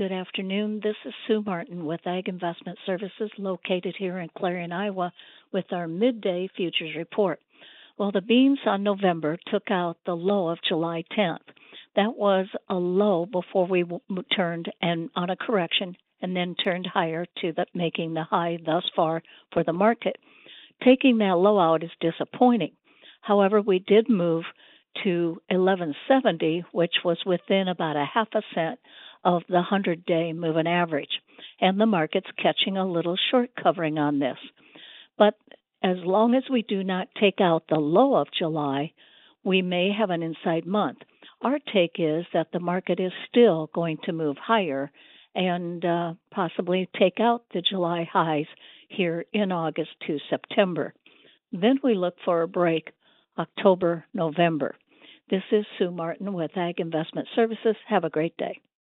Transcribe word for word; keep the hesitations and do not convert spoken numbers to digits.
Good afternoon. This is Sue Martin with Ag Investment Services located here in Clarion, Iowa, with our midday futures report. Well, the beans on November took out the low of July tenth. That was a low before we w- turned and on a correction and then turned higher to the, making the high thus far for the market. Taking that low out is disappointing. However, we did move to eleven seventy, which was within about a half a cent of the hundred-day moving average, and the market's catching a little short covering on this. But as long as we do not take out the low of July, we may have an inside month. Our take is that the market is still going to move higher and uh, possibly take out the July highs here in August to September. Then we look for a break October, November. This is Sue Martin with Ag Investment Services. Have a great day.